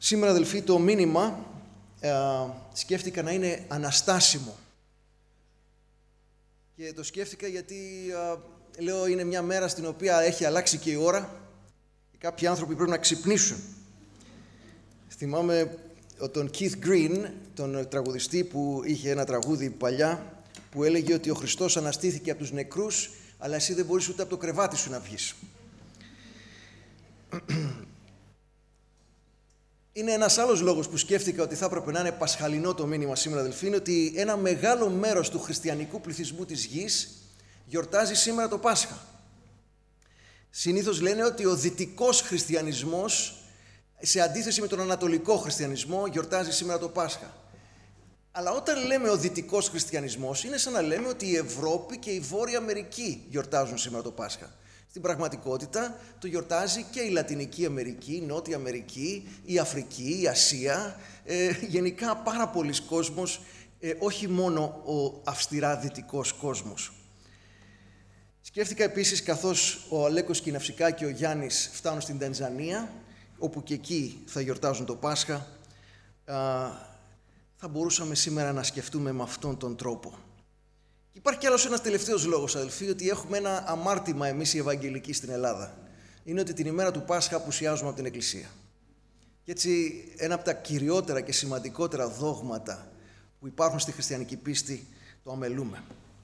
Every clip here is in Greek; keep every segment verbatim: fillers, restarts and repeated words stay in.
Σήμερα, αδελφοί, το μήνυμα ε, σκέφτηκα να είναι αναστάσιμο. Και το σκέφτηκα γιατί, ε, λέω, είναι μια μέρα στην οποία έχει αλλάξει και η ώρα και κάποιοι άνθρωποι πρέπει να ξυπνήσουν. Θυμάμαι τον Keith Green, τον τραγουδιστή που είχε ένα τραγούδι παλιά, που έλεγε ότι ο Χριστός αναστήθηκε από τους νεκρούς, αλλά εσύ δεν μπορείς ούτε από το κρεβάτι σου να βγεις. Είναι ένας άλλος λόγος που σκέφτηκα ότι θα έπρεπε να είναι πασχαλινό το μήνυμα σήμερα, αδελφοί, είναι ότι ένα μεγάλο μέρος του χριστιανικού πληθυσμού της γης γιορτάζει σήμερα το Πάσχα. Συνήθως λένε ότι ο δυτικός χριστιανισμός, σε αντίθεση με τον ανατολικό χριστιανισμό, γιορτάζει σήμερα το Πάσχα. Αλλά όταν λέμε ο δυτικός χριστιανισμός, είναι σαν να λέμε ότι η Ευρώπη και η Βόρεια Αμερική γιορτάζουν σήμερα το Πάσχα. Στην πραγματικότητα το γιορτάζει και η Λατινική Αμερική, η Νότια Αμερική, η Αφρική, η Ασία, ε, γενικά πάρα πολλοί κόσμος, ε, όχι μόνο ο αυστηρά δυτικός κόσμος. Σκέφτηκα επίσης, καθώς ο Αλέκος και η Ναυσικά και ο Γιάννης φτάνουν στην Τανζανία, όπου και εκεί θα γιορτάζουν το Πάσχα, α, θα μπορούσαμε σήμερα να σκεφτούμε με αυτόν τον τρόπο. Υπάρχει κι άλλος ένας τελευταίος λόγος, αδελφοί, ότι έχουμε ένα αμάρτημα εμείς οι Ευαγγελικοί στην Ελλάδα. Είναι ότι την ημέρα του Πάσχα απουσιάζουμε από την Εκκλησία. Και έτσι ένα από τα κυριότερα και σημαντικότερα δόγματα που υπάρχουν στη χριστιανική πίστη το αμελούμε.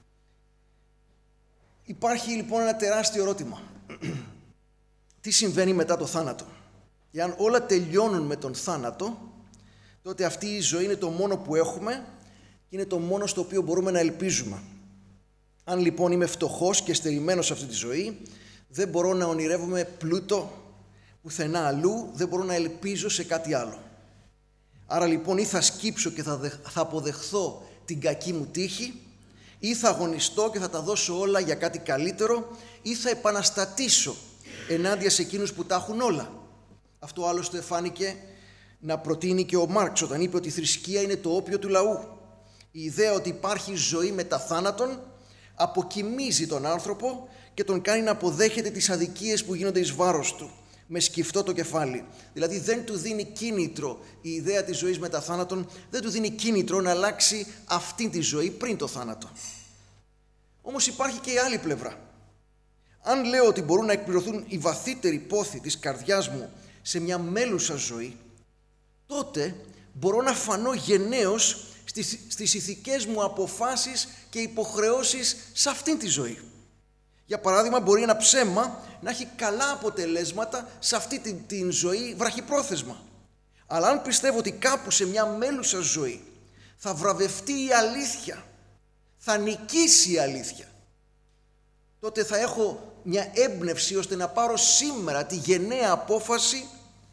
Υπάρχει λοιπόν ένα τεράστιο ερώτημα. Τι συμβαίνει μετά το θάνατο? Εάν όλα τελειώνουν με τον θάνατο, τότε αυτή η ζωή είναι το μόνο που έχουμε και είναι το μόνο στο οποίο μπορούμε να ελπίζουμε. Αν λοιπόν είμαι φτωχός και στερημένος σε αυτή τη ζωή, δεν μπορώ να ονειρεύομαι πλούτο πουθενά αλλού, δεν μπορώ να ελπίζω σε κάτι άλλο. Άρα λοιπόν ή θα σκύψω και θα, δεχ, θα αποδεχθώ την κακή μου τύχη, ή θα αγωνιστώ και θα τα δώσω όλα για κάτι καλύτερο, ή θα επαναστατήσω ενάντια σε εκείνους που τα έχουν όλα. Αυτό άλλωστε φάνηκε να προτείνει και ο Μάρξ όταν είπε ότι η θρησκεία είναι το όπιο του λαού. Η ιδέα ότι υπάρχει ζωή μετά θάνατον αποκοιμίζει τον άνθρωπο και τον κάνει να αποδέχεται τις αδικίες που γίνονται εις βάρος του, με σκυφτό το κεφάλι. Δηλαδή δεν του δίνει κίνητρο η ιδέα της ζωής μετά θάνατον, δεν του δίνει κίνητρο να αλλάξει αυτή τη ζωή πριν το θάνατο. Όμως υπάρχει και η άλλη πλευρά. Αν λέω ότι μπορούν να εκπληρωθούν οι βαθύτεροι πόθοι της καρδιάς μου σε μια μέλουσα ζωή, τότε μπορώ να φανώ γενναίος στις, στις ηθικές μου αποφάσεις και υποχρεώσεις σε αυτήν τη ζωή. Για παράδειγμα, μπορεί ένα ψέμα να έχει καλά αποτελέσματα σε αυτή την, την ζωή βραχυπρόθεσμα. Αλλά αν πιστεύω ότι κάπου σε μια μέλουσα ζωή θα βραβευτεί η αλήθεια, θα νικήσει η αλήθεια, τότε θα έχω μια έμπνευση ώστε να πάρω σήμερα τη γενναία απόφαση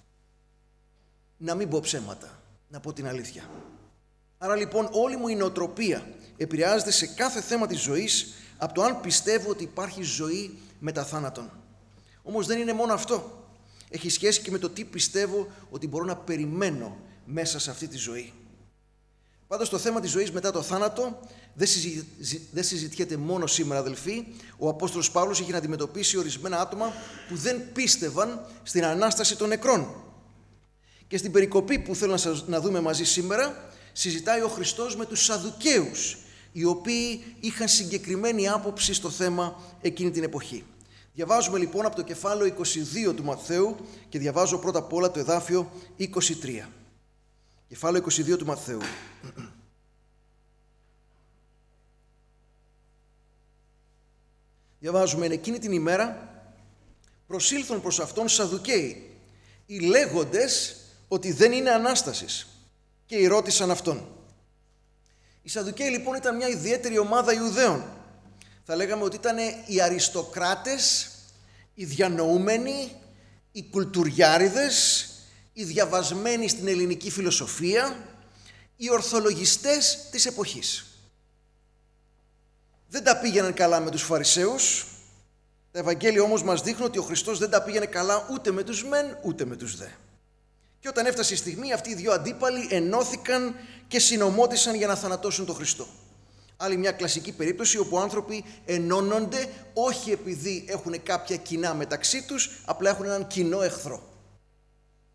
να μην πω ψέματα, να πω την αλήθεια. Άρα λοιπόν όλη μου η νοοτροπία επηρεάζεται σε κάθε θέμα της ζωής από το αν πιστεύω ότι υπάρχει ζωή μετά θάνατον. Όμως δεν είναι μόνο αυτό. Έχει σχέση και με το τι πιστεύω ότι μπορώ να περιμένω μέσα σε αυτή τη ζωή. Πάντως το θέμα της ζωής μετά το θάνατο δεν, συζη... δεν συζητιέται μόνο σήμερα, αδελφοί. Ο Απόστολος Παύλος είχε να αντιμετωπίσει ορισμένα άτομα που δεν πίστευαν στην Ανάσταση των νεκρών. Και στην περικοπή που θέλω να, σας... να δούμε μαζί σήμερα, συζητάει ο Χριστός με τους Σαδουκαίους, οι οποίοι είχαν συγκεκριμένη άποψη στο θέμα εκείνη την εποχή. Διαβάζουμε λοιπόν από το κεφάλαιο είκοσι δύο του Ματθαίου και διαβάζω πρώτα απ' όλα το εδάφιο είκοσι τρία. Κεφάλαιο είκοσι δύο του Ματθαίου. Διαβάζουμε: εν εκείνη την ημέρα προσήλθον προς αυτόν Σαδουκαίοι, οι λέγοντες ότι δεν είναι Ανάστασης, και ρώτησαν αυτόν. Οι Σαδουκαίοι λοιπόν ήταν μια ιδιαίτερη ομάδα Ιουδαίων. Θα λέγαμε ότι ήταν οι αριστοκράτες, οι διανοούμενοι, οι κουλτουριάριδες, οι διαβασμένοι στην ελληνική φιλοσοφία, οι ορθολογιστές της εποχής. Δεν τα πήγαιναν καλά με τους Φαρισαίους. Τα Ευαγγέλια όμως μας δείχνουν ότι ο Χριστός δεν τα πήγαινε καλά ούτε με τους μεν ούτε με τους δε. Και όταν έφτασε η στιγμή, αυτοί οι δύο αντίπαλοι ενώθηκαν και συνομώτησαν για να θανατώσουν τον Χριστό. Άλλη μια κλασική περίπτωση όπου άνθρωποι ενώνονται όχι επειδή έχουν κάποια κοινά μεταξύ τους, απλά έχουν έναν κοινό εχθρό.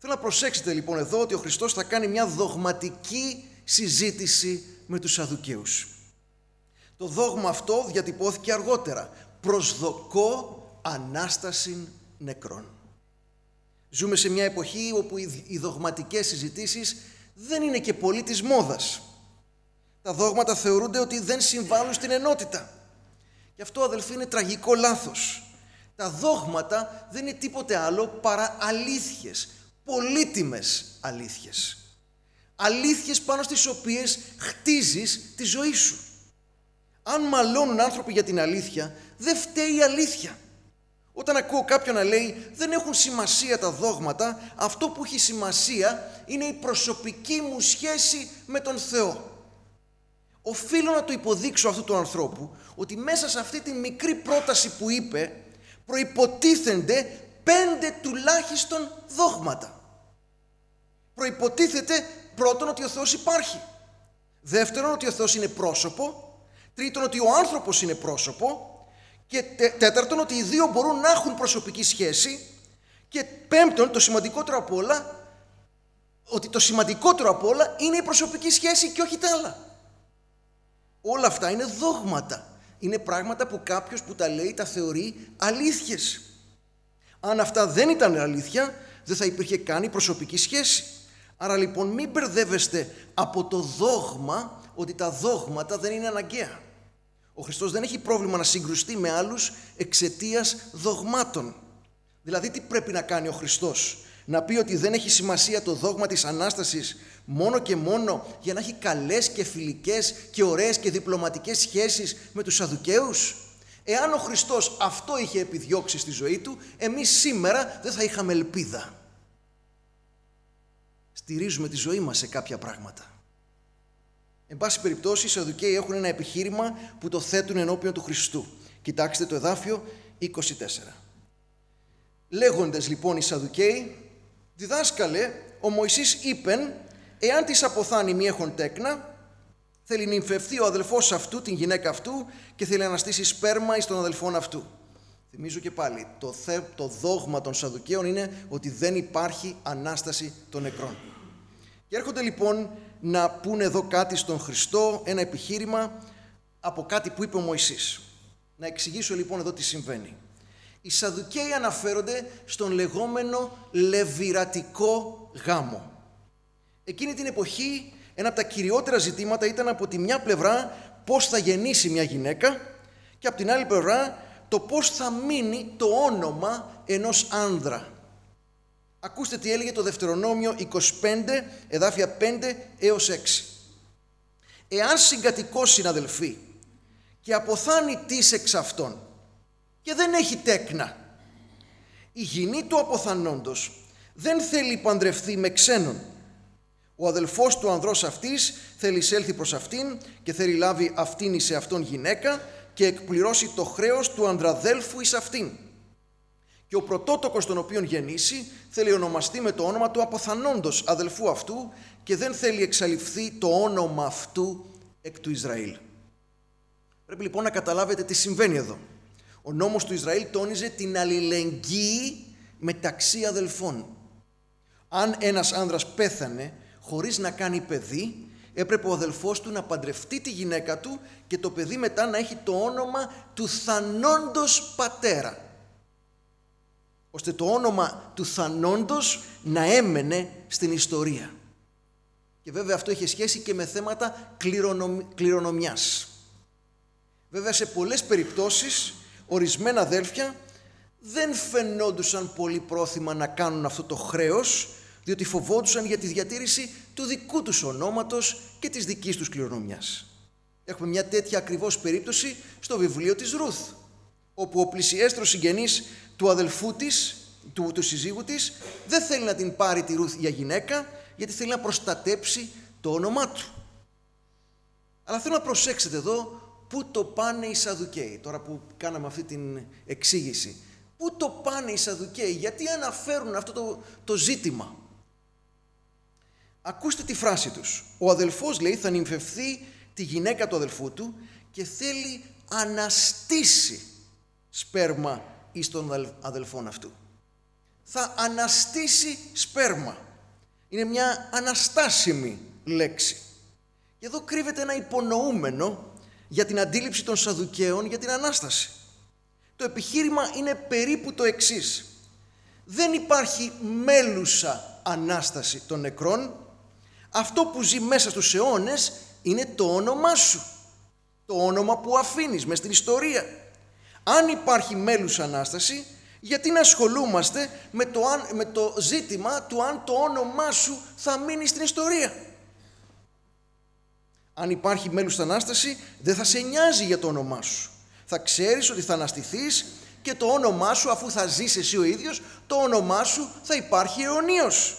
Θέλω να προσέξετε λοιπόν εδώ ότι ο Χριστός θα κάνει μια δογματική συζήτηση με τους Σαδδουκαίους. Το δόγμα αυτό διατυπώθηκε αργότερα. Προσδοκώ Ανάσταση νεκρών. Ζούμε σε μια εποχή όπου οι δογματικές συζητήσεις δεν είναι και πολύ της μόδας. Τα δόγματα θεωρούνται ότι δεν συμβάλλουν στην ενότητα. Γι' αυτό, αδελφοί, είναι τραγικό λάθος. Τα δόγματα δεν είναι τίποτε άλλο παρά αλήθειες, πολύτιμες αλήθειες. Αλήθειες πάνω στις οποίες χτίζεις τη ζωή σου. Αν μαλώνουν άνθρωποι για την αλήθεια, δεν φταίει η αλήθεια. Όταν ακούω κάποιον να λέει δεν έχουν σημασία τα δόγματα, αυτό που έχει σημασία είναι η προσωπική μου σχέση με τον Θεό. Οφείλω να το υποδείξω αυτού του ανθρώπου ότι μέσα σε αυτή τη μικρή πρόταση που είπε προϋποτίθενται πέντε τουλάχιστον δόγματα. Προϋποτίθεται πρώτον ότι ο Θεός υπάρχει. Δεύτερον ότι ο Θεός είναι πρόσωπο. Τρίτον ότι ο άνθρωπος είναι πρόσωπο. Και τέταρτον ότι οι δύο μπορούν να έχουν προσωπική σχέση. Και πέμπτον, το σημαντικότερο απ' όλα, ότι το σημαντικότερο απ' όλα είναι η προσωπική σχέση και όχι τα άλλα. Όλα αυτά είναι δόγματα. Είναι πράγματα που κάποιος που τα λέει τα θεωρεί αλήθειες. Αν αυτά δεν ήταν αλήθεια, δεν θα υπήρχε καν η προσωπική σχέση. Άρα λοιπόν μην μπερδεύεστε από το δόγμα ότι τα δόγματα δεν είναι αναγκαία. Ο Χριστός δεν έχει πρόβλημα να συγκρουστεί με άλλους εξαιτίας δογμάτων. Δηλαδή τι πρέπει να κάνει ο Χριστός? Να πει ότι δεν έχει σημασία το δόγμα της Ανάστασης μόνο και μόνο για να έχει καλές και φιλικές και ωραίες και διπλωματικές σχέσεις με τους Σαδδουκαίους? Εάν ο Χριστός αυτό είχε επιδιώξει στη ζωή του, εμείς σήμερα δεν θα είχαμε ελπίδα. Στηρίζουμε τη ζωή μας σε κάποια πράγματα. Εν πάση περιπτώσει, οι Σαδδουκαίοι έχουν ένα επιχείρημα που το θέτουν ενώπιον του Χριστού. Κοιτάξτε το εδάφιο είκοσι τέσσερα. Λέγοντες λοιπόν οι Σαδδουκαίοι, διδάσκαλε, ο Μωυσής είπεν, εάν της αποθάνει μη έχων τέκνα, θέλει νυμφευθεί ο αδελφός αυτού, την γυναίκα αυτού, και θέλει να αναστήσει σπέρμα εις των αδελφών αυτού. Θυμίζω και πάλι, το, θε, το δόγμα των Σαδδουκαίων είναι ότι δεν υπάρχει Ανάσταση των νεκρών. Και έρχονται λοιπόν να πούνε εδώ κάτι στον Χριστό, ένα επιχείρημα από κάτι που είπε ο Μωυσής. Να εξηγήσω λοιπόν εδώ τι συμβαίνει. Οι Σαδδουκαίοι αναφέρονται στον λεγόμενο λεβιρατικό γάμο. Εκείνη την εποχή ένα από τα κυριότερα ζητήματα ήταν από τη μια πλευρά πώς θα γεννήσει μια γυναίκα και από την άλλη πλευρά το πώς θα μείνει το όνομα ενός άνδρα. Ακούστε τι έλεγε το Δευτερονόμιο είκοσι πέντε, εδάφια πέντε έως έξι. Εάν συγκατοικώσει συναδελφοί και αποθάνει τις εξ αυτών και δεν έχει τέκνα, η γυνή του αποθανόντος δεν θέλει παντρευθεί με ξένον. Ο αδελφός του ανδρός αυτής θέλει εισέλθει προς αυτήν και θέλει λάβει αυτήν εις αυτόν γυναίκα και εκπληρώσει το χρέος του ανδραδέλφου εις αυτήν. Και ο πρωτότοκος τον οποίον γεννήσει θέλει ονομαστεί με το όνομα του αποθανόντος αδελφού αυτού και δεν θέλει εξαλειφθεί το όνομα αυτού εκ του Ισραήλ. Πρέπει λοιπόν να καταλάβετε τι συμβαίνει εδώ. Ο νόμος του Ισραήλ τόνιζε την αλληλεγγύη μεταξύ αδελφών. Αν ένας άνδρας πέθανε χωρίς να κάνει παιδί, έπρεπε ο αδελφός του να παντρευτεί τη γυναίκα του και το παιδί μετά να έχει το όνομα του θανόντος πατέρα, ώστε το όνομα του θανόντος να έμενε στην ιστορία. Και βέβαια αυτό είχε σχέση και με θέματα κληρονομιάς. Βέβαια σε πολλές περιπτώσεις ορισμένα αδέλφια δεν φαινόντουσαν πολύ πρόθυμα να κάνουν αυτό το χρέος, διότι φοβόντουσαν για τη διατήρηση του δικού τους ονόματος και της δικής τους κληρονομιάς. Έχουμε μια τέτοια ακριβώς περίπτωση στο βιβλίο της Ρούθ, όπου ο πλησιέστερος συγγενής του αδελφού της, του, του συζύγου της, δεν θέλει να την πάρει τη Ρούθ για γυναίκα, γιατί θέλει να προστατέψει το όνομά του. Αλλά θέλω να προσέξετε εδώ πού το πάνε οι Σαδδουκαίοι, τώρα που κάναμε αυτή την εξήγηση. Πού το πάνε οι Σαδδουκαίοι, γιατί αναφέρουν αυτό το, το ζήτημα. Ακούστε τη φράση τους. Ο αδελφός, λέει, θα νυμφευθεί τη γυναίκα του αδελφού του και θέλει αναστήσει σπέρμα εις των αδελφών αυτού. θα αναστήσει σπέρμα. Είναι μια αναστάσιμη λέξη. Και εδώ κρύβεται ένα υπονοούμενο για την αντίληψη των Σαδουκαίων για την Ανάσταση. Το επιχείρημα είναι περίπου το εξής. Δεν υπάρχει μέλουσα Ανάσταση των νεκρών. Αυτό που ζει μέσα στους αιώνες είναι το όνομά σου. Το όνομα που αφήνεις μες στην ιστορία. Αν υπάρχει μέλουσα Ανάσταση, γιατί να ασχολούμαστε με το, αν, με το ζήτημα του αν το όνομά σου θα μείνει στην ιστορία. Αν υπάρχει μέλουσα Ανάσταση, δεν θα σε νοιάζει για το όνομά σου. Θα ξέρεις ότι θα αναστηθείς και το όνομά σου, αφού θα ζεις εσύ ο ίδιος, το όνομά σου θα υπάρχει αιωνίως.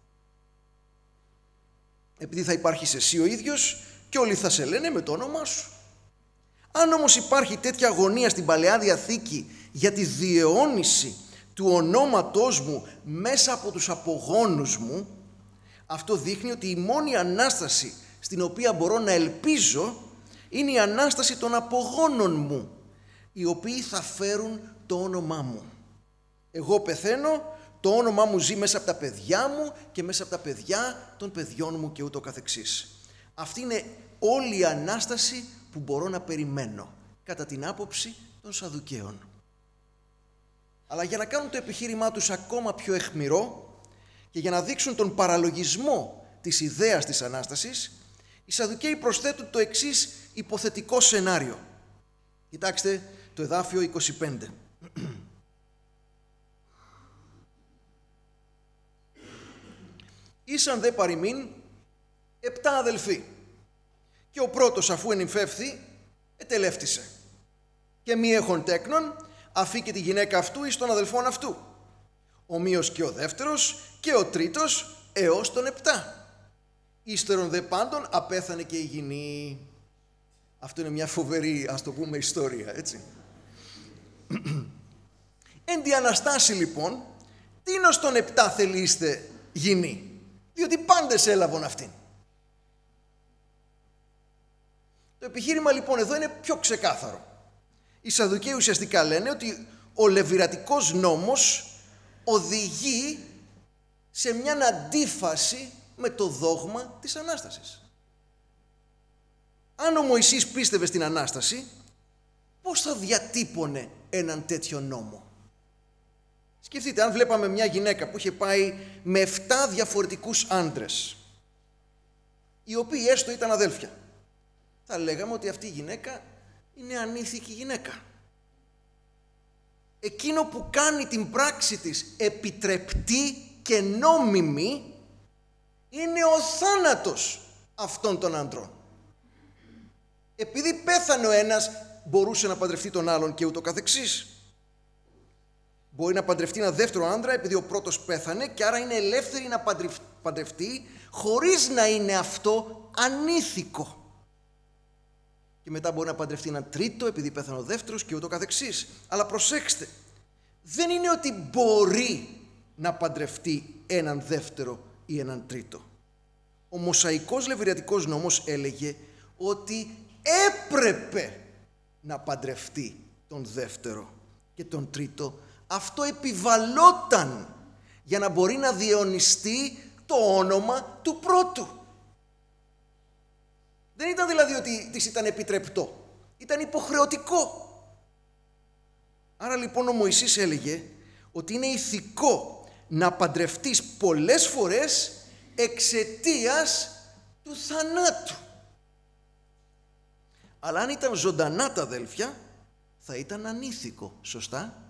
Επειδή θα υπάρχεις εσύ ο ίδιος και όλοι θα σε λένε με το όνομά σου. Αν όμως υπάρχει τέτοια αγωνία στην Παλαιά Διαθήκη για τη διαιώνιση του ονόματός μου μέσα από τους απογόνους μου, αυτό δείχνει ότι η μόνη Ανάσταση στην οποία μπορώ να ελπίζω είναι η Ανάσταση των απογόνων μου, οι οποίοι θα φέρουν το όνομά μου. Εγώ πεθαίνω, το όνομά μου ζει μέσα από τα παιδιά μου και μέσα από τα παιδιά των παιδιών μου και ούτω καθεξής. Αυτή είναι όλη η Ανάσταση που μπορώ να περιμένω, κατά την άποψη των Σαδουκαίων. Αλλά για να κάνουν το επιχείρημά τους ακόμα πιο αιχμηρό και για να δείξουν τον παραλογισμό της ιδέας της Ανάστασης, οι Σαδουκαίοι προσθέτουν το εξής υποθετικό σενάριο. Κοιτάξτε το εδάφιο είκοσι πέντε. Ήσαν δε παροιμήν επτά αδελφοί και ο πρώτος αφού ενυμφεύθη ετελεύτησε και μη έχων τέκνον αφήκε τη γυναίκα αυτού εις των αδελφών αυτού, ομοίως και ο δεύτερος και ο τρίτος έως τον επτά. Ύστερον δε πάντων απέθανε και η γυνή. Αυτό είναι μια φοβερή, ας το πούμε, ιστορία, έτσι. Εν τη Αναστάση λοιπόν, τίνος τον επτά θελείστε γυνή, διότι πάντες έλαβον αυτήν. Το επιχείρημα λοιπόν εδώ είναι πιο ξεκάθαρο. Οι Σαδουκαίοι ουσιαστικά λένε ότι ο λεβιρατικός νόμος οδηγεί σε μια αντίφαση με το δόγμα της Ανάστασης. Αν ο Μωυσής πίστευε στην Ανάσταση, πώς θα διατύπωνε έναν τέτοιο νόμο? Σκεφτείτε, αν βλέπαμε μια γυναίκα που είχε πάει με εφτά διαφορετικούς άντρες, οι οποίοι έστω ήταν αδέλφια, θα λέγαμε ότι αυτή η γυναίκα είναι ανήθικη γυναίκα. Εκείνο που κάνει την πράξη της επιτρεπτή και νόμιμη είναι ο θάνατος αυτών των άντρων. Επειδή πέθανε ο ένας, μπορούσε να παντρευτεί τον άλλον και ούτω καθεξής. Μπορεί να παντρευτεί ένα δεύτερο άντρα επειδή ο πρώτος πέθανε και άρα είναι ελεύθερη να παντρευτεί χωρίς να είναι αυτό ανήθικο. Και μετά μπορεί να παντρευτεί έναν τρίτο επειδή πέθανε ο δεύτερος και ούτω καθεξής. Αλλά προσέξτε, δεν είναι ότι μπορεί να παντρευτεί έναν δεύτερο ή έναν τρίτο. Ο Μωσαϊκός Λεβιρατικός νόμος έλεγε ότι έπρεπε να παντρευτεί τον δεύτερο και τον τρίτο. Αυτό επιβαλόταν για να μπορεί να διαιωνιστεί το όνομα του πρώτου. Δεν ήταν δηλαδή ότι της ήταν επιτρεπτό, ήταν υποχρεωτικό. Άρα λοιπόν ο Μωυσής έλεγε ότι είναι ηθικό να παντρευτείς πολλές φορές εξαιτίας του θανάτου. Αλλά αν ήταν ζωντανά τα αδέλφια, θα ήταν ανήθικο, σωστά?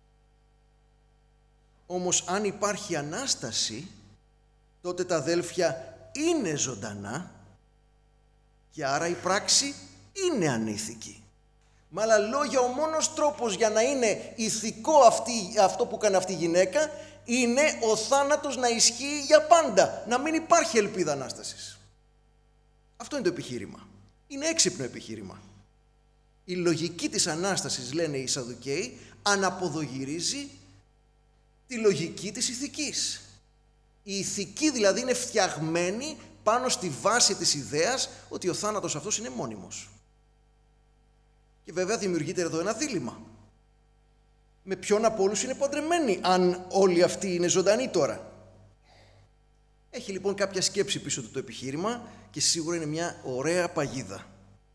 Όμως αν υπάρχει Ανάσταση, τότε τα αδέλφια είναι ζωντανά και άρα η πράξη είναι ανήθικη. Με άλλα λόγια, ο μόνος τρόπος για να είναι ηθικό αυτή, αυτό που κάνει αυτή η γυναίκα είναι ο θάνατος να ισχύει για πάντα, να μην υπάρχει ελπίδα Ανάστασης. Αυτό είναι το επιχείρημα. Είναι έξυπνο επιχείρημα. Η λογική της Ανάστασης, λένε οι Σαδουκαίοι, αναποδογυρίζει τη λογική της ηθικής. Η ηθική δηλαδή είναι φτιαγμένη πάνω στη βάση της ιδέας ότι ο θάνατος αυτός είναι μόνιμος. Και βέβαια δημιουργείται εδώ ένα δίλημμα. Με ποιον από όλους είναι παντρεμένη, αν όλοι αυτοί είναι ζωντανοί τώρα? Έχει λοιπόν κάποια σκέψη πίσω του το επιχείρημα και σίγουρα είναι μια ωραία παγίδα.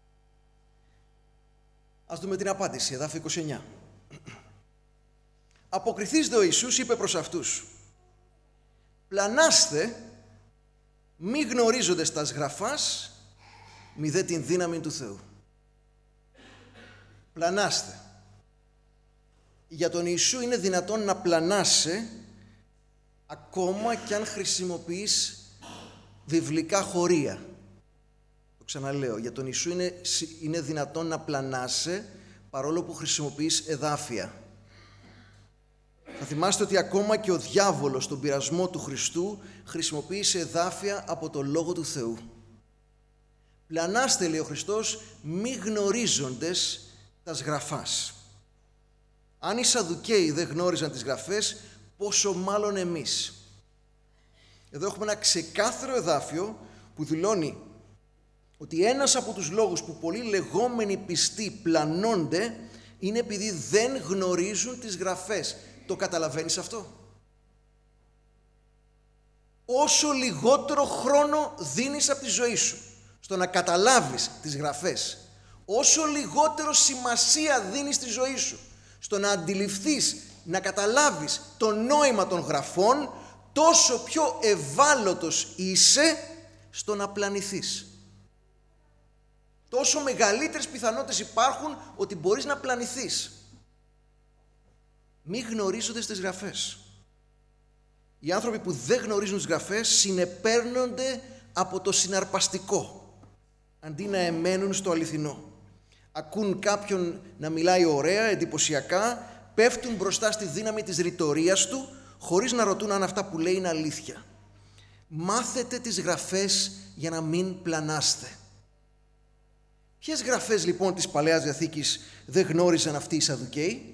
Ας δούμε την απάντηση, εδάφιο είκοσι εννιά. Αποκριθείς δε ο Ιησούς, είπε προς αυτούς, πλανάστε, μη γνωρίζοντες τας γραφάς, μη δε την δύναμη του Θεού. Πλανάστε. Για τον Ιησού είναι δυνατόν να πλανάσαι ακόμα κι αν χρησιμοποιείς βιβλικά χωρία. Το ξαναλέω, για τον Ιησού είναι, είναι δυνατόν να πλανάσαι παρόλο που χρησιμοποιείς εδάφια. Θα θυμάστε ότι ακόμα και ο διάβολος στον πειρασμό του Χριστού χρησιμοποίησε εδάφια από το Λόγο του Θεού. Πλανάστε, λέει ο Χριστός, μη γνωρίζοντες τας γραφάς. Αν οι Σαδουκαίοι δεν γνώριζαν τις γραφές, πόσο μάλλον εμείς. Εδώ έχουμε ένα ξεκάθαρο εδάφιο που δηλώνει ότι ένας από τους λόγους που πολλοί λεγόμενοι πιστοί πλανώνται είναι επειδή δεν γνωρίζουν τις γραφές. Το καταλαβαίνεις αυτό? Όσο λιγότερο χρόνο δίνεις από τη ζωή σου στο να καταλάβεις τις γραφές, όσο λιγότερο σημασία δίνεις στη ζωή σου στο να αντιληφθείς, να καταλάβεις το νόημα των γραφών, τόσο πιο ευάλωτος είσαι στο να πλανηθείς. Τόσο μεγαλύτερες πιθανότητες υπάρχουν ότι μπορείς να πλανηθείς. Μη γνωρίζονται στις γραφές. Οι άνθρωποι που δεν γνωρίζουν τις γραφές συνεπέρνονται από το συναρπαστικό, αντί να εμένουν στο αληθινό. Ακούν κάποιον να μιλάει ωραία, εντυπωσιακά, πέφτουν μπροστά στη δύναμη της ρητορίας του, χωρίς να ρωτούν αν αυτά που λέει είναι αλήθεια. Μάθετε τις γραφές για να μην πλανάστε. Ποιες γραφές λοιπόν της Παλαιάς Διαθήκης δεν γνώριζαν αυτοί οι Σαδουκαίοι?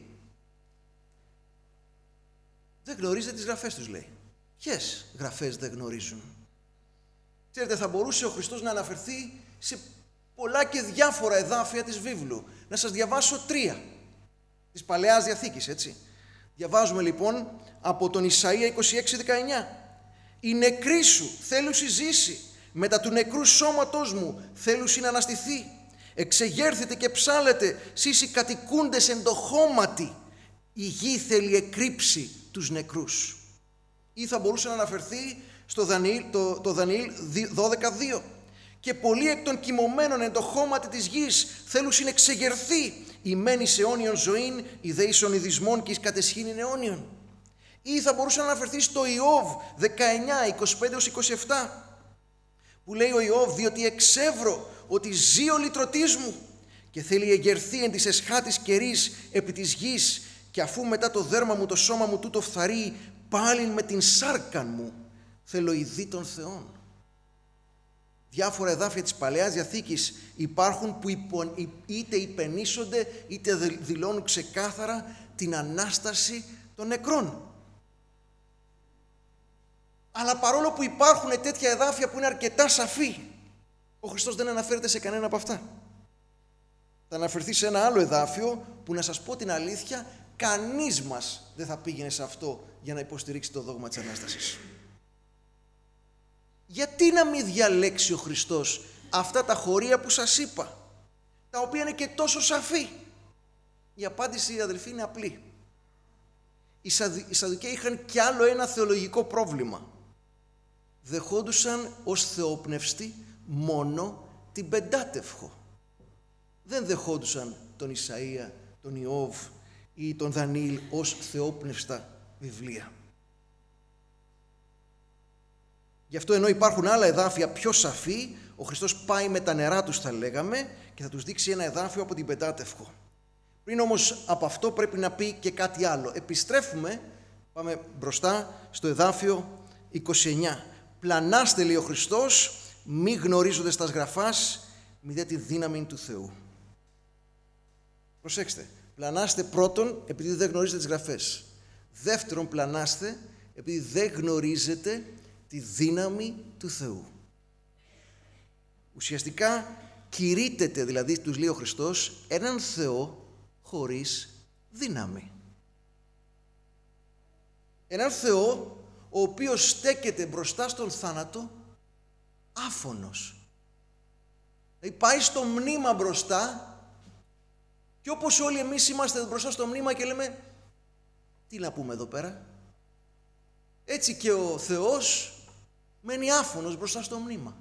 Δεν γνωρίζετε τις γραφές τους, λέει. Ποιες γραφές δεν γνωρίζουν? Ξέρετε, θα μπορούσε ο Χριστός να αναφερθεί σε πολλά και διάφορα εδάφια της βίβλου. Να σας διαβάσω τρία της Παλαιάς Διαθήκης, έτσι. Διαβάζουμε λοιπόν από τον Ισαΐα είκοσι έξι δεκαεννιά. «Οι νεκροί σου θέλουσι ζήσει, μετά του νεκρού σώματός μου θέλουσι να αναστηθεί. Εξεγέρθετε και ψάλετε, σεις οι κατοικούντες εν το χώματι, η γη θέλει εκρύψει τους νεκρούς». Ή θα μπορούσε να αναφερθεί στο Δανιήλ, το, το Δανιήλ δώδεκα δύο. «Και πολλοί εκ των κοιμωμένων εν το χώματι της γης θέλουσιν να εξεγερθεί, η μένει σε αιώνιον ζωήν, η δε εις ονειδισμών και εις κατεσχήνην αιώνιον». Ή θα μπορούσε να αναφερθεί στο Ιώβ δεκαεννιά είκοσι πέντε είκοσι επτά, που λέει ο Ιώβ, «Διότι εξεύρω ότι ζει ο λυτρωτής μου και θέλει εγερθεί εν της εσχάτης καιρής επί της γης, και αφού μετά το δέρμα μου το σώμα μου τούτο φθαρεί, πάλιν με την σάρκαν μου θέλω ειδεί των Θεών». Διάφορα εδάφια της Παλαιάς Διαθήκης υπάρχουν που υπο, είτε υπενήσονται είτε δηλώνουν ξεκάθαρα την Ανάσταση των νεκρών. Αλλά παρόλο που υπάρχουν τέτοια εδάφια που είναι αρκετά σαφή, ο Χριστός δεν αναφέρεται σε κανένα από αυτά. Θα αναφερθεί σε ένα άλλο εδάφιο που, να σας πω την αλήθεια, κανείς μας δεν θα πήγαινε σε αυτό για να υποστηρίξει το δόγμα της Ανάστασης. Γιατί να μην διαλέξει ο Χριστός αυτά τα χωρία που σας είπα, τα οποία είναι και τόσο σαφή? Η απάντηση, αδελφοί, είναι απλή. Οι, Σαδου, οι Σαδουκαίοι είχαν κι άλλο ένα θεολογικό πρόβλημα. Δεχόντουσαν ως θεόπνευστη μόνο την Πεντάτευχο. Δεν δεχόντουσαν τον Ισαΐα, τον Ιώβ ή τον Δανιήλ ως θεόπνευστα βιβλία. Γι' αυτό, ενώ υπάρχουν άλλα εδάφια πιο σαφή, ο Χριστός πάει με τα νερά τους, θα λέγαμε, και θα τους δείξει ένα εδάφιο από την Πεντάτευχο. Πριν όμως από αυτό πρέπει να πει και κάτι άλλο. Επιστρέφουμε, πάμε μπροστά στο εδάφιο είκοσι εννιά. «Πλανάστε», λέει ο Χριστός, «μη γνωρίζοντες τας γραφάς, μη δε τη δύναμη του Θεού». Προσέξτε, πλανάστε πρώτον επειδή δεν γνωρίζετε τις γραφές. Δεύτερον, πλανάστε επειδή δεν γνωρίζετε τη δύναμη του Θεού. Ουσιαστικά κηρύττεται, δηλαδή τους λέει ο Χριστός, έναν Θεό χωρίς δύναμη. Έναν Θεό ο οποίος στέκεται μπροστά στον θάνατο άφωνος. Δηλαδή πάει στο μνήμα μπροστά και όπως όλοι εμείς είμαστε μπροστά στο μνήμα και λέμε τι να πούμε εδώ πέρα. Έτσι και ο Θεός μένει άφωνος μπροστά στο μνήμα.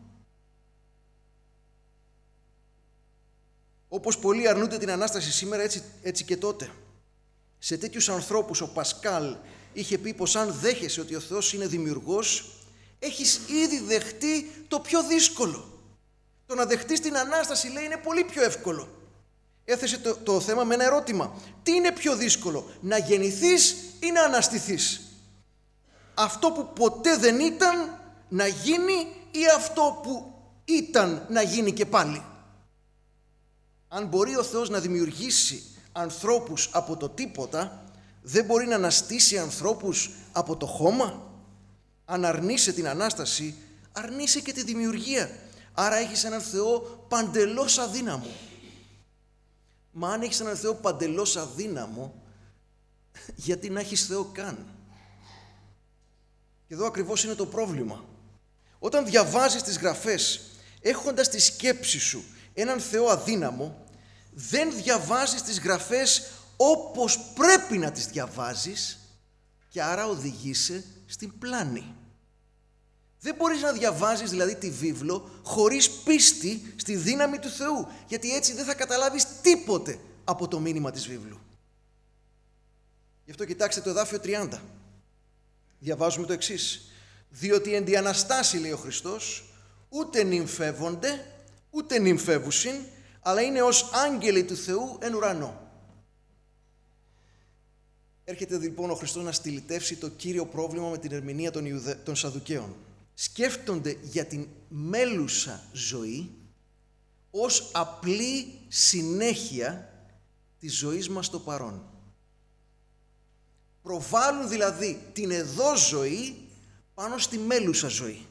Όπως πολλοί αρνούνται την Ανάσταση σήμερα, έτσι, έτσι και τότε. Σε τέτοιους ανθρώπους ο Πασκάλ είχε πει πως αν δέχεσαι ότι ο Θεός είναι δημιουργός, έχεις ήδη δεχτεί το πιο δύσκολο. Το να δεχτείς την Ανάσταση, λέει, είναι πολύ πιο εύκολο. Έθεσε το, το θέμα με ένα ερώτημα. Τι είναι πιο δύσκολο, να γεννηθείς ή να αναστηθείς? Αυτό που ποτέ δεν ήταν να γίνει ή αυτό που ήταν να γίνει και πάλι? Αν μπορεί ο Θεός να δημιουργήσει ανθρώπους από το τίποτα, δεν μπορεί να αναστήσει ανθρώπους από το χώμα? Αν αρνείσαι την Ανάσταση, αρνείσαι και τη δημιουργία. Άρα έχεις έναν Θεό παντελώς αδύναμο. Μα αν έχεις έναν Θεό παντελώς αδύναμο, γιατί να έχεις Θεό καν? Και εδώ ακριβώς είναι το πρόβλημα. Όταν διαβάζεις τις Γραφές έχοντας τη σκέψη σου έναν Θεό αδύναμο, δεν διαβάζεις τις Γραφές όπως πρέπει να τις διαβάζεις και άρα οδηγείσαι στην πλάνη. Δεν μπορείς να διαβάζεις δηλαδή τη βίβλο χωρίς πίστη στη δύναμη του Θεού, γιατί έτσι δεν θα καταλάβεις τίποτε από το μήνυμα της βίβλου. Γι' αυτό κοιτάξτε το εδάφιο τριάντα. Διαβάζουμε το εξής. Διότι εν τη Αναστάση, λέει ο Χριστός, ούτε νυμφεύονται, ούτε νυμφεύουσιν, αλλά είναι ως άγγελοι του Θεού εν ουρανό. Έρχεται λοιπόν ο Χριστός να στυλιτεύσει το κύριο πρόβλημα με την ερμηνεία των, Ιουδε... των Σαδουκαίων. Σκέφτονται για την μέλουσα ζωή ως απλή συνέχεια της ζωής μας στο παρόν. Προβάλλουν δηλαδή την εδώ ζωή πάνω στη μέλουσα ζωή.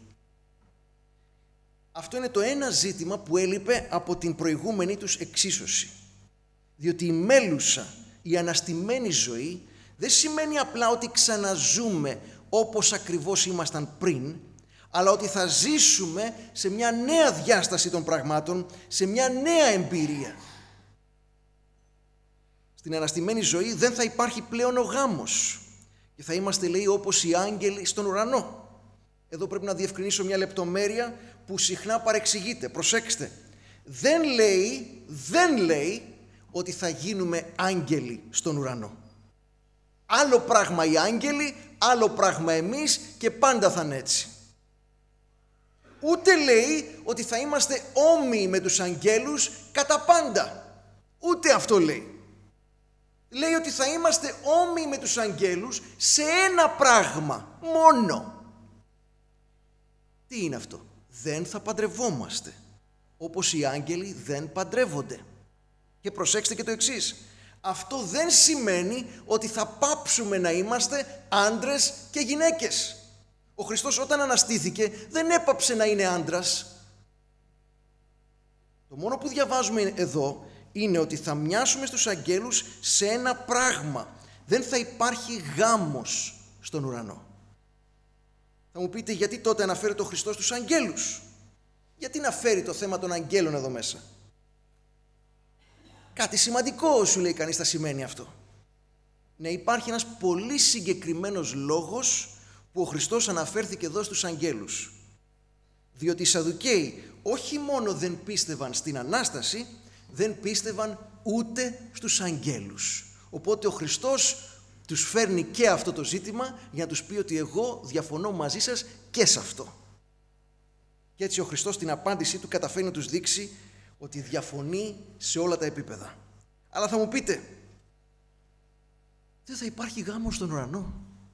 Αυτό είναι το ένα ζήτημα που έλειπε από την προηγούμενη τους εξίσωση. Διότι η μέλουσα, η αναστημένη ζωή δεν σημαίνει απλά ότι ξαναζούμε όπως ακριβώς ήμασταν πριν, αλλά ότι θα ζήσουμε σε μια νέα διάσταση των πραγμάτων, σε μια νέα εμπειρία. Στην αναστημένη ζωή δεν θα υπάρχει πλέον ο γάμος και θα είμαστε, λέει, όπως οι άγγελοι στον ουρανό. Εδώ πρέπει να διευκρινίσω μια λεπτομέρεια που συχνά παρεξηγείται. Προσέξτε, δεν λέει, δεν λέει ότι θα γίνουμε άγγελοι στον ουρανό. Άλλο πράγμα οι άγγελοι, άλλο πράγμα εμείς και πάντα θα είναι έτσι. Ούτε λέει ότι θα είμαστε όμοιοι με τους αγγέλους κατά πάντα. Ούτε αυτό λέει. Λέει ότι θα είμαστε όμοιοι με τους αγγέλους σε ένα πράγμα μόνο. Τι είναι αυτό? Δεν θα παντρευόμαστε, όπως οι άγγελοι δεν παντρεύονται. Και προσέξτε και το εξής. Αυτό δεν σημαίνει ότι θα πάψουμε να είμαστε άντρες και γυναίκες. Ο Χριστός όταν αναστήθηκε δεν έπαψε να είναι άντρας. Το μόνο που διαβάζουμε εδώ είναι ότι θα μοιάσουμε στους αγγέλους σε ένα πράγμα. Δεν θα υπάρχει γάμος στον ουρανό. Θα μου πείτε, γιατί τότε αναφέρει το Χριστός τους αγγέλους? Γιατί να φέρει το θέμα των αγγέλων εδώ μέσα? Κάτι σημαντικό, σου λέει κανείς, θα σημαίνει αυτό. Ναι, υπάρχει ένας πολύ συγκεκριμένος λόγος που ο Χριστός αναφέρθηκε εδώ στους αγγέλους. Διότι οι Σαδουκαίοι όχι μόνο δεν πίστευαν στην Ανάσταση, δεν πίστευαν ούτε στους αγγέλους. Οπότε ο Χριστός τους φέρνει και αυτό το ζήτημα για να τους πει ότι εγώ διαφωνώ μαζί σας και σε αυτό. Και έτσι ο Χριστός στην απάντησή του καταφέρει να τους δείξει ότι διαφωνεί σε όλα τα επίπεδα. Αλλά θα μου πείτε, δεν θα υπάρχει γάμος στον ουρανό?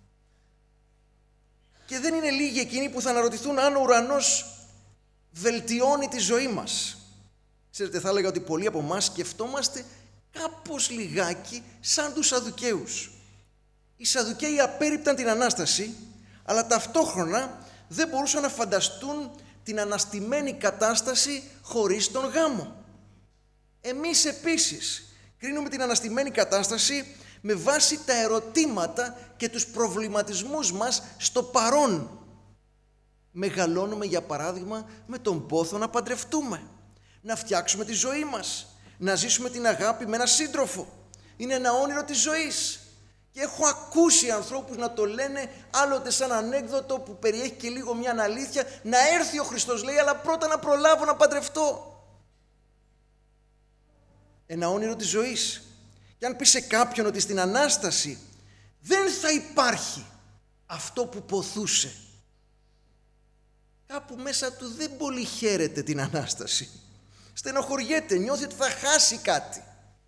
Και δεν είναι λίγοι εκείνοι που θα αναρωτηθούν αν ο ουρανός βελτιώνει τη ζωή μας. Ξέρετε, θα έλεγα ότι πολλοί από εμάς σκεφτόμαστε κάπως λιγάκι σαν τους Σαδουκαίους. Οι Σαδουκαίοι απέρριπταν την Ανάσταση, αλλά ταυτόχρονα δεν μπορούσαν να φανταστούν την αναστημένη κατάσταση χωρίς τον γάμο. Εμείς επίσης κρίνουμε την αναστημένη κατάσταση με βάση τα ερωτήματα και τους προβληματισμούς μας στο παρόν. Μεγαλώνουμε, για παράδειγμα, με τον πόθο να παντρευτούμε, να φτιάξουμε τη ζωή μας, να ζήσουμε την αγάπη με έναν σύντροφο. Είναι ένα όνειρο της ζωής. Και έχω ακούσει ανθρώπους να το λένε άλλοτε σαν ανέκδοτο που περιέχει και λίγο μια αλήθεια, να έρθει ο Χριστός, λέει, αλλά πρώτα να προλάβω να παντρευτώ. Ένα όνειρο της ζωής. Και αν πει σε κάποιον ότι στην Ανάσταση δεν θα υπάρχει αυτό που ποθούσε, κάπου μέσα του δεν πολύ χαίρεται την Ανάσταση. Στενοχωριέται, νιώθει ότι θα χάσει κάτι.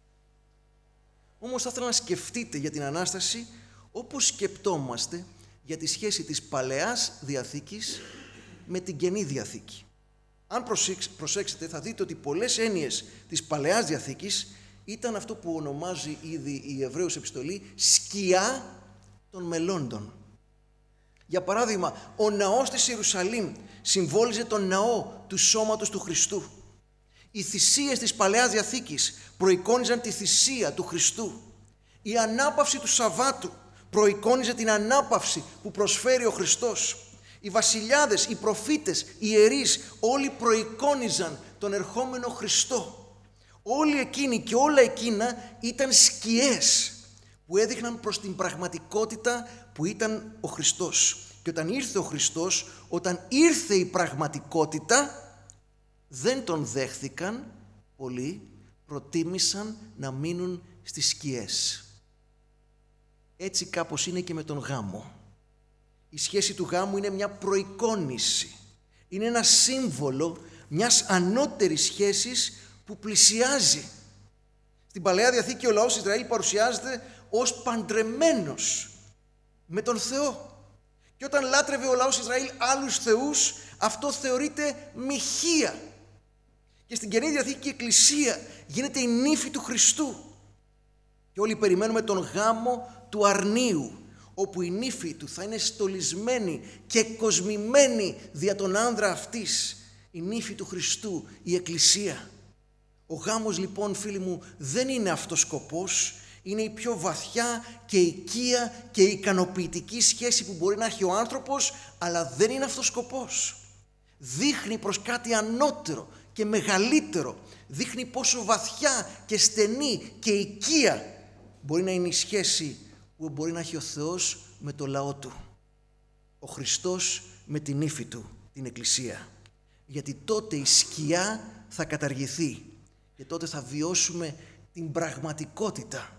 Όμως θα ήθελα να σκεφτείτε για την Ανάσταση όπως σκεπτόμαστε για τη σχέση της Παλαιάς Διαθήκης με την Καινή Διαθήκη. Αν προσέξετε θα δείτε ότι πολλές έννοιες της Παλαιάς Διαθήκης ήταν αυτό που ονομάζει ήδη η Εβραίους επιστολή σκιά των μελλόντων. Για παράδειγμα, ο ναός της Ιερουσαλήμ συμβόλιζε τον ναό του σώματος του Χριστού. Οι θυσίες της Παλαιάς Διαθήκης προεικόνιζαν τη θυσία του Χριστού. Η ανάπαυση του Σαββάτου προεικόνιζε την ανάπαυση που προσφέρει ο Χριστός. Οι βασιλιάδες, οι προφήτες, οι ιερείς όλοι προεικόνιζαν τον ερχόμενο Χριστό. Όλοι εκείνοι και όλα εκείνα ήταν σκιές που έδειχναν προς την πραγματικότητα που ήταν ο Χριστός. Και όταν ήρθε ο Χριστός, όταν ήρθε η πραγματικότητα, δεν τον δέχθηκαν πολλοί, προτίμησαν να μείνουν στις σκιές. Έτσι κάπως είναι και με τον γάμο. Η σχέση του γάμου είναι μια προεικόνηση. Είναι ένα σύμβολο μιας ανώτερης σχέσης που πλησιάζει. Στην Παλαιά Διαθήκη ο λαός Ισραήλ παρουσιάζεται ως παντρεμένος με τον Θεό. Και όταν λάτρευε ο λαός Ισραήλ άλλους θεούς, αυτό θεωρείται μοιχεία. Και στην Καινή Διαθήκη η Εκκλησία γίνεται η νύφη του Χριστού. Και όλοι περιμένουμε τον γάμο του αρνίου, όπου η νύφη του θα είναι στολισμένη και κοσμημένη δια τον άνδρα αυτής, η νύφη του Χριστού, η Εκκλησία. Ο γάμος λοιπόν, φίλοι μου, δεν είναι αυτός σκοπός, είναι η πιο βαθιά και οικία και ικανοποιητική σχέση που μπορεί να έχει ο άνθρωπος, αλλά δεν είναι αυτός σκοπός. Δείχνει προς κάτι ανώτερο και μεγαλύτερο, δείχνει πόσο βαθιά και στενή και οικία μπορεί να είναι η σχέση που μπορεί να έχει ο Θεός με το λαό του. Ο Χριστός με την νύφη του, την Εκκλησία. Γιατί τότε η σκιά θα καταργηθεί και τότε θα βιώσουμε την πραγματικότητα.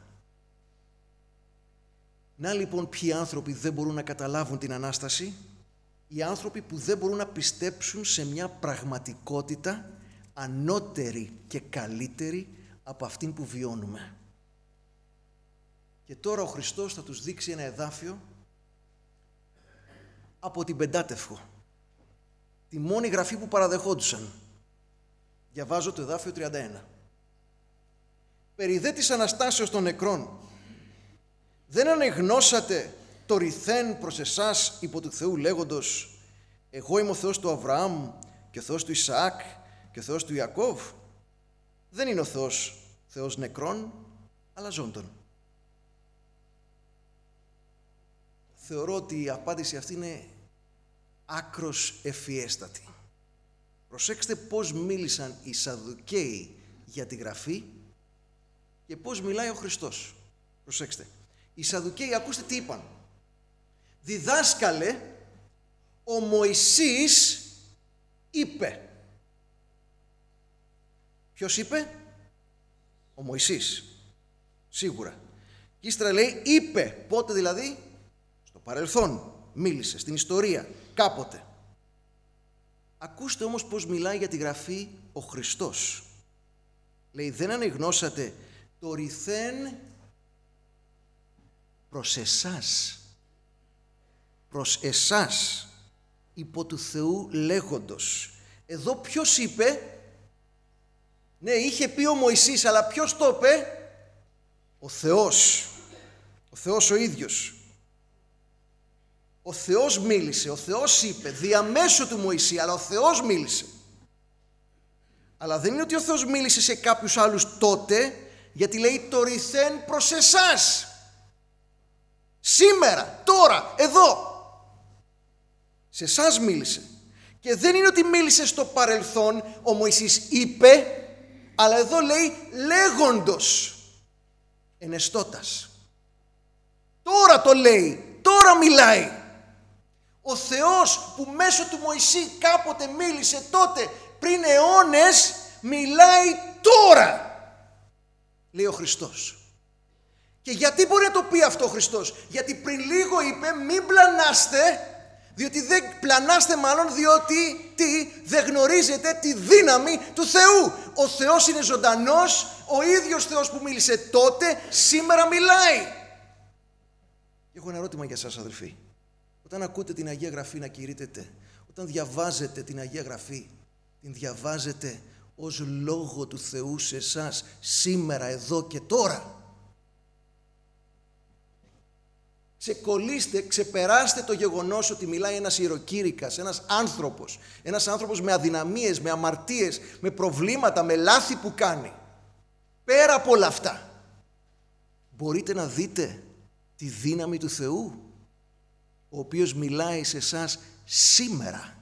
Να λοιπόν ποιοι άνθρωποι δεν μπορούν να καταλάβουν την Ανάσταση, οι άνθρωποι που δεν μπορούν να πιστέψουν σε μια πραγματικότητα ανώτερη και καλύτερη από αυτήν που βιώνουμε. Και τώρα ο Χριστός θα τους δείξει ένα εδάφιο από την Πεντάτευχο, τη μόνη γραφή που παραδεχόντουσαν. Διαβάζω το εδάφιο τριάντα ένα. «Περί δε της Αναστάσεως των νεκρών, δεν ανεγνώσατε το ρηθέν προς εσάς υπό του Θεού λέγοντος, εγώ είμαι ο Θεός του Αβραάμ και ο Θεός του Ισαάκ και ο Θεός του Ιακώβ. Δεν είναι ο Θεός Θεός νεκρών, αλλά ζώντων». Θεωρώ ότι η απάντηση αυτή είναι άκρος ευφιέστατη. Προσέξτε πώς μίλησαν οι Σαδδουκαίοι για τη Γραφή και πώς μιλάει ο Χριστός. Προσέξτε. Οι Σαδδουκαίοι, ακούστε τι είπαν. «Διδάσκαλε, ο Μωυσής είπε». Ποιος είπε? Ο Μωυσής. Σίγουρα. Και ύστερα λέει είπε. Πότε δηλαδή? Στο παρελθόν. Μίλησε. Στην ιστορία. Κάποτε. Ακούστε όμως πώς μιλάει για τη Γραφή ο Χριστός. Λέει δεν ανεγνώσατε το ρηθέν προς εσάς. Προς εσάς. Υπό του Θεού λέγοντος. Εδώ ποιος είπε? Ναι, είχε πει ο Μωυσής, αλλά ποιος το είπε? Ο Θεός. Ο Θεός ο ίδιος. Ο Θεός μίλησε, ο Θεός είπε, διαμέσου του Μωυσή, αλλά ο Θεός μίλησε. Αλλά δεν είναι ότι ο Θεός μίλησε σε κάποιους άλλους τότε, γιατί λέει το ρηθέν προς εσάς. Σήμερα, τώρα, εδώ. Σε εσάς μίλησε. Και δεν είναι ότι μίλησε στο παρελθόν, ο Μωυσής είπε, αλλά εδώ λέει λέγοντος, ενεστώτας. Τώρα το λέει, τώρα μιλάει. Ο Θεός που μέσω του Μωυσή κάποτε μίλησε τότε, πριν αιώνες, μιλάει τώρα, λέει ο Χριστός. Και γιατί μπορεί να το πει αυτό ο Χριστός? Γιατί πριν λίγο είπε μην πλανάστε, διότι δεν πλανάστε μάλλον διότι τι, δεν γνωρίζετε τη δύναμη του Θεού. Ο Θεός είναι ζωντανός, ο ίδιος Θεός που μίλησε τότε σήμερα μιλάει. Και έχω ένα ερώτημα για σας, αδελφοί. Όταν ακούτε την Αγία Γραφή να κηρύττεται, όταν διαβάζετε την Αγία Γραφή, την διαβάζετε ως λόγο του Θεού σε εσάς σήμερα, εδώ και τώρα. Ξεκολλήστε, ξεπεράστε το γεγονός ότι μιλάει ένας ιεροκήρυκας, ένας άνθρωπος, ένας άνθρωπος με αδυναμίες, με αμαρτίες, με προβλήματα, με λάθη που κάνει. Πέρα από όλα αυτά, μπορείτε να δείτε τη δύναμη του Θεού, ο οποίος μιλάει σε εσάς σήμερα.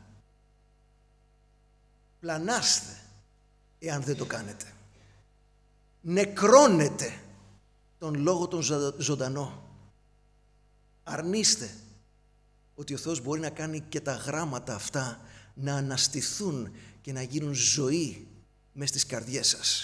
Πλανάστε, εάν δεν το κάνετε. Νεκρώνετε τον λόγο τον ζωντανό. Αρνείστε ότι ο Θεός μπορεί να κάνει και τα γράμματα αυτά να αναστηθούν και να γίνουν ζωή μες στις καρδιές σας.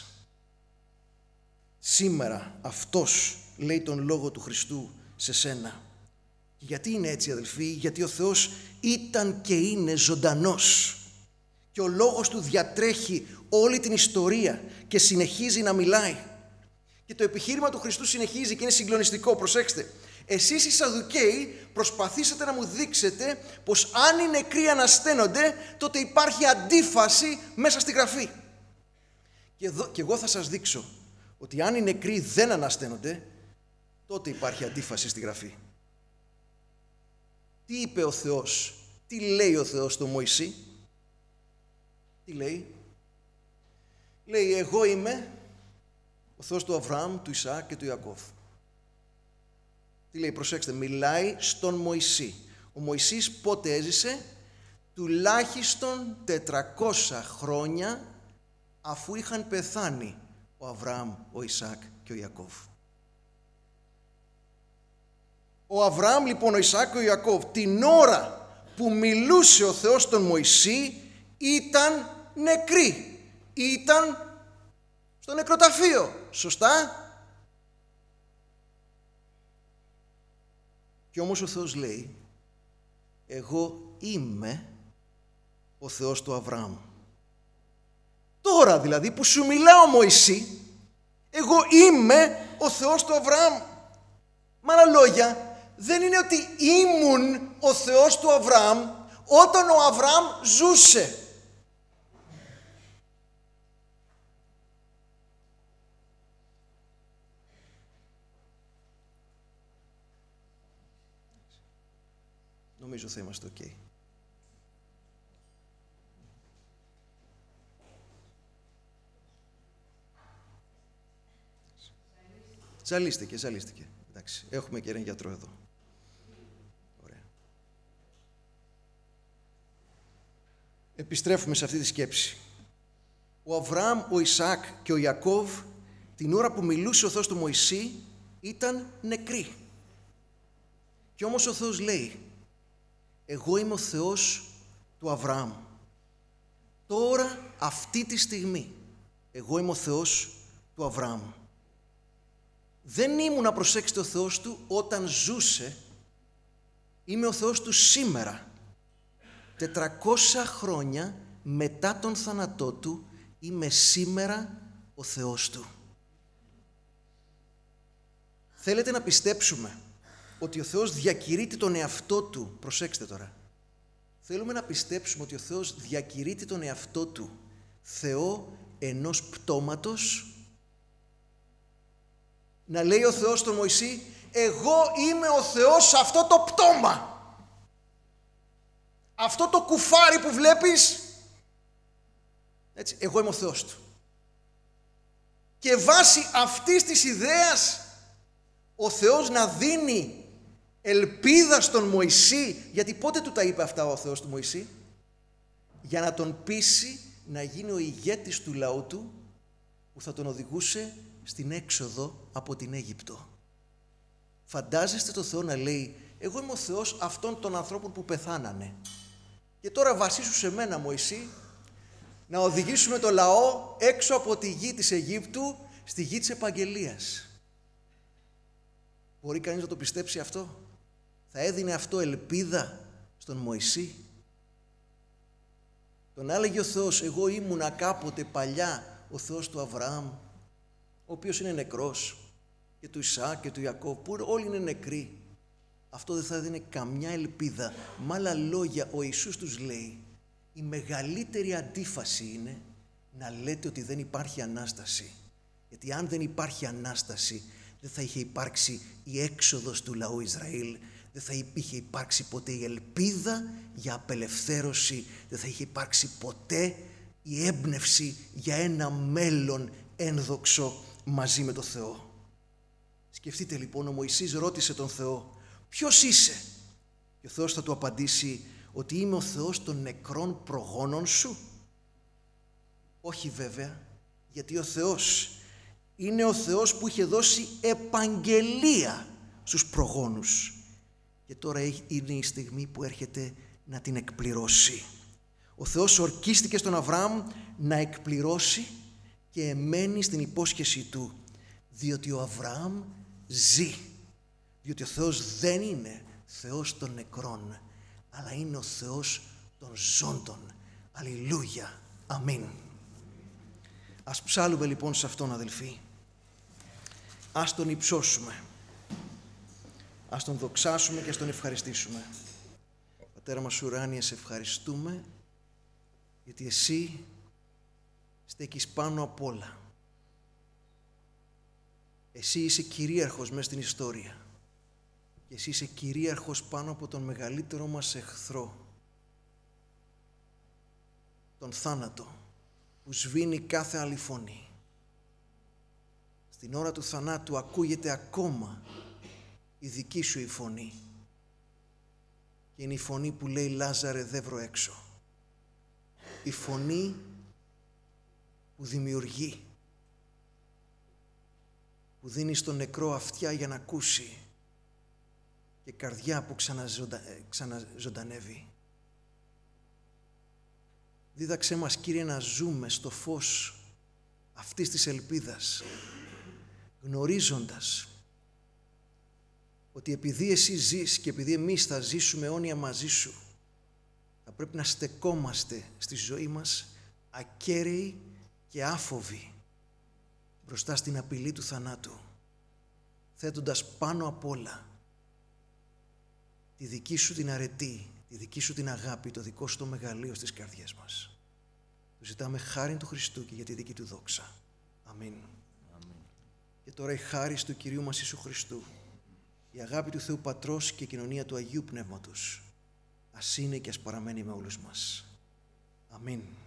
Σήμερα αυτός λέει τον λόγο του Χριστού σε σένα. Γιατί είναι έτσι, αδελφοί? Γιατί ο Θεός ήταν και είναι ζωντανός και ο λόγος του διατρέχει όλη την ιστορία και συνεχίζει να μιλάει. Και το επιχείρημα του Χριστού συνεχίζει και είναι συγκλονιστικό. Προσέξτε. Εσείς οι Σαδουκαίοι προσπαθήσατε να μου δείξετε πως αν οι νεκροί ανασταίνονται, τότε υπάρχει αντίφαση μέσα στη Γραφή. Και, εδώ, και εγώ θα σας δείξω ότι αν οι νεκροί δεν ανασταίνονται, τότε υπάρχει αντίφαση στη Γραφή. Τι είπε ο Θεός, τι λέει ο Θεός στο Μωυσή? Τι λέει? Λέει, εγώ είμαι ο Θεός του Αβραάμ, του Ισαάκ και του Ιακώβ. Τι λέει? Προσέξτε, μιλάει στον Μωυσή. Ο Μωυσής πότε έζησε? Τουλάχιστον τετρακόσια χρόνια αφού είχαν πεθάνει ο Αβραάμ, ο Ισαάκ και ο Ιακώβ. Ο Αβραάμ λοιπόν, ο Ισαάκ και ο Ιακώβ, την ώρα που μιλούσε ο Θεός στον Μωυσή, ήταν νεκροί. Ήταν στο νεκροταφείο. Σωστά? Και όμως ο Θεός λέει, εγώ είμαι ο Θεός του Αβραάμ. Τώρα δηλαδή που σου μιλάω Μωυσή, εγώ είμαι ο Θεός του Αβραάμ. Με άλλα λόγια, δεν είναι ότι ήμουν ο Θεός του Αβραάμ όταν ο Αβραάμ ζούσε. Νομίζω θα είμαστε ok. Ζαλίστηκε, ζαλίστηκε. Εντάξει, έχουμε και έναν γιατρό εδώ. Ωραία. Επιστρέφουμε σε αυτή τη σκέψη. Ο Αβραάμ, ο Ισαάκ και ο Ιακώβ, την ώρα που μιλούσε ο Θεός του Μωυσή, ήταν νεκροί. Και όμως ο Θεός λέει, εγώ είμαι ο Θεός του Αβραάμ. Τώρα, αυτή τη στιγμή, εγώ είμαι ο Θεός του Αβραάμ. Δεν ήμουν, να προσέξετε, ο Θεός του όταν ζούσε, είμαι ο Θεός του σήμερα. τετρακόσια χρόνια μετά τον θάνατό του, είμαι σήμερα ο Θεός του. Θέλετε να πιστέψουμε ότι ο Θεός διακηρύττει τον εαυτό του? Προσέξτε τώρα. Θέλουμε να πιστέψουμε ότι ο Θεός διακηρύττει τον εαυτό του Θεό ενός πτώματος? Να λέει ο Θεός στον Μωυσή, εγώ είμαι ο Θεός σε αυτό το πτώμα. Αυτό το κουφάρι που βλέπεις, έτσι, εγώ είμαι ο Θεός του. Και βάσει αυτής της ιδέας, ο Θεός να δίνει ελπίδα στον Μωυσή, γιατί πότε του τα είπε αυτά ο Θεός του Μωυσή? Για να τον πείσει να γίνει ο ηγέτης του λαού του, που θα τον οδηγούσε στην έξοδο από την Αίγυπτο. Φαντάζεστε το Θεό να λέει, εγώ είμαι ο Θεός αυτών των ανθρώπων που πεθάνανε. Και τώρα βασίσου σε μένα, Μωυσή, να οδηγήσουμε το λαό έξω από τη γη της Αιγύπτου στη γη της επαγγελίας. Μπορεί κανείς να το πιστέψει αυτό? Θα έδινε αυτό ελπίδα στον Μωυσή? Τον έλεγε ο Θεός, εγώ ήμουνα κάποτε παλιά ο Θεός του Αβραάμ, ο οποίος είναι νεκρός, και του Ισαάκ και του Ιακώβ, που όλοι είναι νεκροί. Αυτό δεν θα έδινε καμιά ελπίδα. Με άλλα λόγια, ο Ιησούς τους λέει, η μεγαλύτερη αντίφαση είναι να λέτε ότι δεν υπάρχει Ανάσταση. Γιατί αν δεν υπάρχει Ανάσταση, δεν θα είχε υπάρξει η έξοδος του λαού Ισραήλ, δεν θα είχε υπάρξει ποτέ η ελπίδα για απελευθέρωση, δεν θα είχε υπάρξει ποτέ η έμπνευση για ένα μέλλον ένδοξο μαζί με τον Θεό. Σκεφτείτε λοιπόν, ο Μωυσής ρώτησε τον Θεό, ποιος είσαι? Και ο Θεός θα του απαντήσει ότι είμαι ο Θεός των νεκρών προγόνων σου. Όχι βέβαια, γιατί ο Θεός είναι ο Θεός που είχε δώσει επαγγελία στους προγόνους. Και τώρα είναι η στιγμή που έρχεται να την εκπληρώσει. Ο Θεός ορκίστηκε στον Αβραάμ να εκπληρώσει και εμένει στην υπόσχεσή του, διότι ο Αβραάμ ζει. Διότι ο Θεός δεν είναι Θεός των νεκρών, αλλά είναι ο Θεός των ζώντων. Αλληλούια. Αμήν. Ας ψάλουμε λοιπόν σε Αυτόν, αδελφοί. Ας Τον υψώσουμε. Ας Τον δοξάσουμε και ας Τον ευχαριστήσουμε. Πατέρα μας ουράνιε, σε ευχαριστούμε, γιατί Εσύ στέκεις πάνω απ' όλα. Εσύ είσαι κυρίαρχος μέσα στην ιστορία. Και Εσύ είσαι κυρίαρχος πάνω από τον μεγαλύτερο μας εχθρό, τον θάνατο, που σβήνει κάθε άλλη φωνή. Στην ώρα του θανάτου ακούγεται ακόμα η δική Σου η φωνή. Και είναι η φωνή που λέει, Λάζαρε, δεύρο έξω. Η φωνή που δημιουργεί, που δίνει στον νεκρό αυτιά για να ακούσει, και καρδιά που ξαναζοντα... ξαναζωντανεύει. Δίδαξέ μας, Κύριε, να ζούμε στο φως αυτής της ελπίδας, γνωρίζοντας ότι επειδή Εσύ ζεις και επειδή εμείς θα ζήσουμε αιώνια μαζί Σου, θα πρέπει να στεκόμαστε στη ζωή μας ακέραιοι και άφοβοι μπροστά στην απειλή του θανάτου, θέτοντας πάνω απ' όλα τη δική Σου την αρετή, τη δική Σου την αγάπη, το δικό Σου το μεγαλείο στις καρδιές μας. Του ζητάμε χάριν του Χριστού και για τη δική Του δόξα. Αμήν. Αμήν. Και τώρα η χάρις του Κυρίου μας Ιησού Χριστού, η αγάπη του Θεού Πατρός και η κοινωνία του Αγίου Πνεύματος, ας είναι και ας παραμένει με όλους μας. Αμήν.